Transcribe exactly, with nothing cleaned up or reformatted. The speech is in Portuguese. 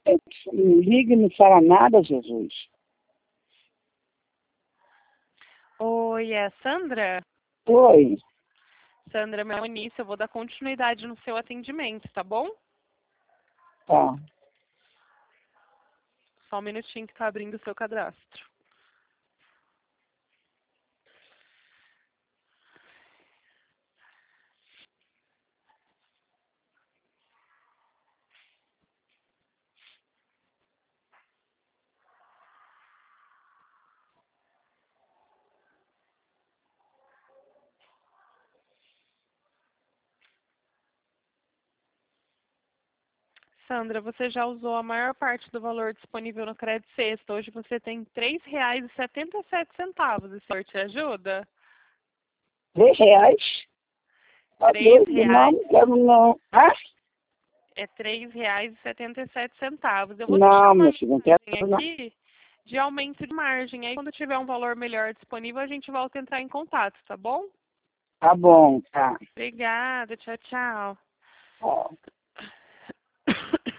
Não liga e não fala nada, Jesus. Oi, é a Sandra? Oi. Sandra, meu nome é Eunice, eu vou dar continuidade no seu atendimento, tá bom? Tá. Só um minutinho que tá abrindo o seu cadastro. Sandra, você já usou a maior parte do valor disponível no Crédito Sexta. Hoje você tem três reais e setenta e sete centavos. Esse senhor te ajuda? Três reais? Tá Três doido? Não, reais. não quero não. Ah? É três reais e setenta e sete centavos. Eu vou deixar Não, uma meu filho, não quero mensagem não. aqui de aumento de margem. Aí, quando tiver um valor melhor disponível, a gente volta a entrar em contato, tá bom? Tá bom, tá. Obrigada. Tchau, tchau. Ó.